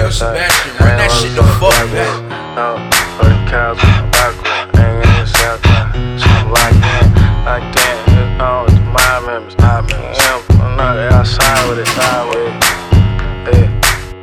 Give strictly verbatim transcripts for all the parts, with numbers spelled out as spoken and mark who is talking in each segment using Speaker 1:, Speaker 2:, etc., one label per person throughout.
Speaker 1: Yo, Sebastian, run that shit the fuck back.
Speaker 2: No, for the cows backward. Ain't in the south, something like that. Like that, it's on with my members. My members. I'm not outside with it, outside with it. Yeah.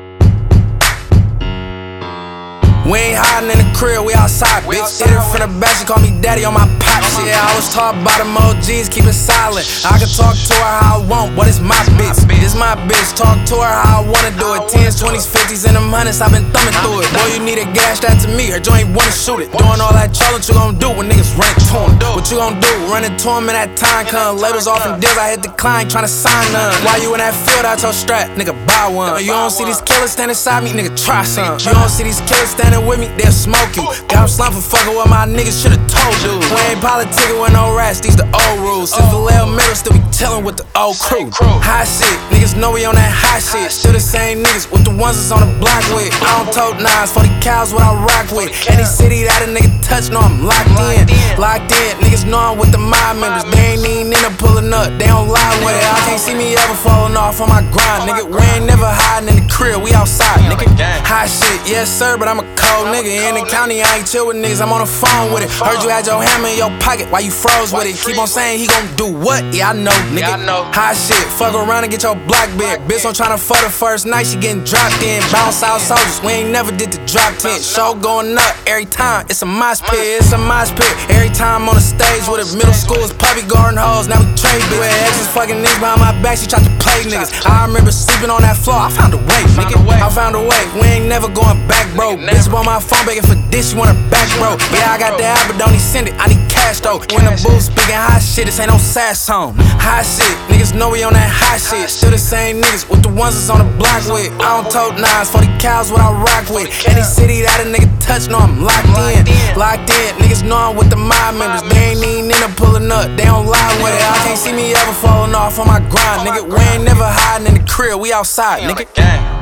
Speaker 3: We ain't hiding in the crib, we outside, bitch. Hit her from the back, she call me daddy on my pops. Yeah, I was taught by them O Gs, keep it silent. I can talk to her how I want, but it's my bitch. This my bitch, talk to her how I wanna do it. Tens, twenties, fifties, and them hundreds, I've been thumbing through it. Boy, you need a gas that to me, her joint wanna shoot it. Doing all that trolling, what you gon' do when niggas run it to him? What you gon' do? Run into him in that time come. Labels off and deals, I hit decline, tryna sign none. While you in that field out your strap, nigga, buy one. You don't see these killers standing beside me, nigga, try some. You don't see these killers standing with me, they'll smoke you. Got him slumping, fucking with my niggas, should've told you. We ain't politicking with no rats, these the old rules. Since the Lil Middle, still be chillin' with the old crew. High shit, niggas know we on that high shit. Still the same niggas with the ones that's on the block with. I don't tote nines for the cows, what I rock with. Any city that a nigga touch, know I'm locked in. Locked in, niggas know I'm with the mob members. They ain't even in a pulling up, they don't lie with it. I can't see me ever falling off on my grind, nigga. We ain't never hiding in the crib, we outside, nigga. High shit, yes sir, but I'm a cold nigga. In the county, I ain't chill with niggas, I'm on the phone with it. Heard you had your hammer in your pocket, why you froze with it? Keep on saying he gon' do what? Yeah, I know, nigga. High shit, fuck around and get your block big. Bitch, I'm tryna fuck the first night, she getting dropped in. Bounce out soldiers, we ain't never did the drop tent. Show going up every time, it's a mosh pit, it's a mosh pit. Every time on the stage with it, middle school is puppy garden hoes, now we trade bitch. With exes fucking niggas behind my back, she tried to play niggas. I remember sleeping on that floor, I found a way, nigga. I found a way, we ain't never going back, bro. Bitch on my phone begging for this, you want her back, bro. Yeah, I got the app, but don't even send it, I need cash though. When the booth speaking high shit, this ain't no sad song. High shit, niggas know we on that high shit. Still the same niggas with the ones that's on the block with. I don't tote nines for the cows, what I rock with. Any city that a nigga touch, know I'm locked in. Locked in, niggas know I'm with the mob members. They ain't even in a pulling up, they don't lie with it. I can't see me ever falling off on my grind, nigga. We ain't never hiding in the crib, we outside, nigga.